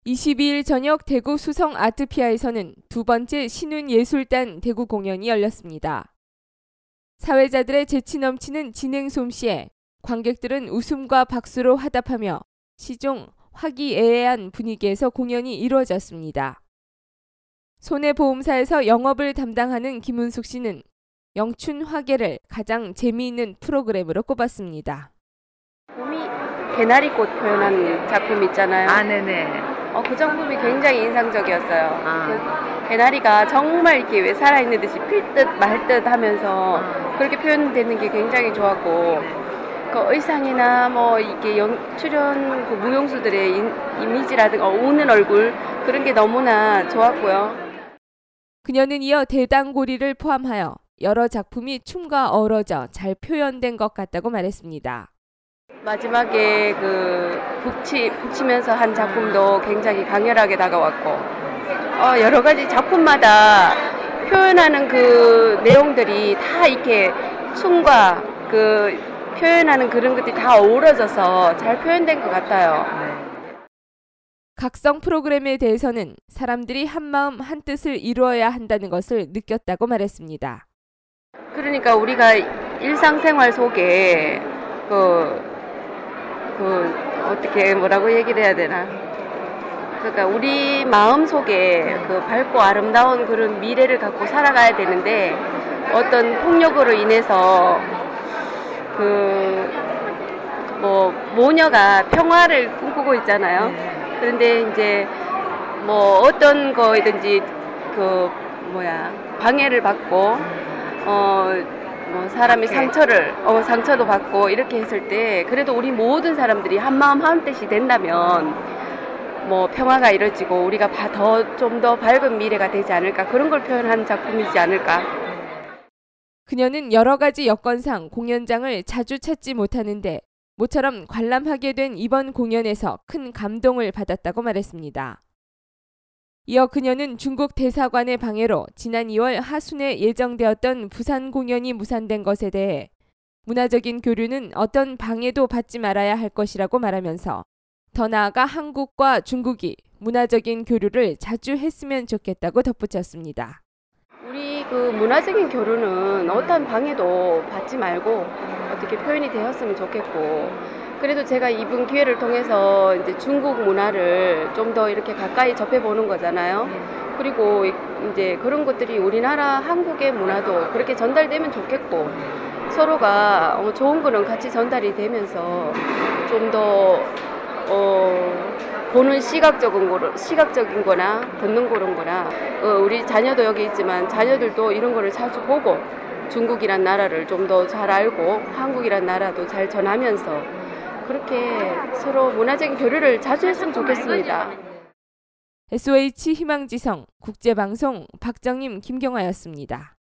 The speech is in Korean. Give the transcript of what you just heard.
22일 저녁 대구 수성 아트피아에서는 두 번째 신운예술단 대구 공연이 열렸습니다. 사회자들의 재치 넘치는 진행 솜씨에 관객들은 웃음과 박수로 화답하며 시종 화기애애한 분위기에서 공연이 이루어졌습니다. 손해보험사에서 영업을 담당하는 김은숙 씨는 영춘화계를 가장 재미있는 프로그램으로 꼽았습니다. 봄이 개나리꽃 표현한 작품 있잖아요. 아, 네네. 그 작품이 굉장히 인상적이었어요. 그 개나리가 정말 이렇게 왜 살아있는 듯이 필 듯 말 듯 하면서 그렇게 표현되는 게 굉장히 좋았고, 그 의상이나 뭐 이게 출연 그 무용수들의 이미지라든가 우는 얼굴 그런 게 너무나 좋았고요. 그녀는 이어 대당고리를 포함하여 여러 작품이 춤과 어우러져 잘 표현된 것 같다고 말했습니다. 마지막에 그 북치면서 한 작품도 굉장히 강렬하게 다가왔고, 여러 가지 작품마다 표현하는 그 내용들이 다 이렇게 춤과 그 표현하는 그런 것들이 다 어우러져서 잘 표현된 것 같아요. 각성 프로그램에 대해서는 사람들이 한마음 한뜻을 이루어야 한다는 것을 느꼈다고 말했습니다. 그러니까 우리가 일상생활 속에 어떻게 뭐라고 얘기를 해야 되나? 그러니까 우리 마음 속에 그 밝고 아름다운 그런 미래를 갖고 살아가야 되는데, 어떤 폭력으로 인해서 모녀가 평화를 꿈꾸고 있잖아요. 그런데 이제 뭐 어떤 거이든지 방해를 받고 사람이 상처도 받고 이렇게 했을 때, 그래도 우리 모든 사람들이 한마음 한뜻이 된다면 뭐 평화가 이루어지고 우리가 좀 더 밝은 미래가 되지 않을까, 그런 걸 표현한 작품이지 않을까. 그녀는 여러 가지 여건상 공연장을 자주 찾지 못하는데 모처럼 관람하게 된 이번 공연에서 큰 감동을 받았다고 말했습니다. 이어 그녀는 중국 대사관의 방해로 지난 2월 하순에 예정되었던 부산 공연이 무산된 것에 대해 문화적인 교류는 어떤 방해도 받지 말아야 할 것이라고 말하면서 더 나아가 한국과 중국이 문화적인 교류를 자주 했으면 좋겠다고 덧붙였습니다. 우리 그 문화적인 교류는 어떠한 방해도 받지 말고 어떻게 표현이 되었으면 좋겠고, 그래도 제가 이번 기회를 통해서 이제 중국 문화를 좀 더 이렇게 가까이 접해보는 거잖아요. 그리고 이제 그런 것들이 우리나라 한국의 문화도 그렇게 전달되면 좋겠고, 서로가 좋은 거는 같이 전달이 되면서 좀 더 보는 시각적인 거나 듣는 그런 거나, 우리 자녀도 여기 있지만 자녀들도 이런 거를 자주 보고 중국이란 나라를 좀 더 잘 알고 한국이란 나라도 잘 전하면서 그렇게 서로 문화적인 교류를 자주 했으면 좋겠습니다. SOH 희망지성 국제방송 박정임 김경아였습니다.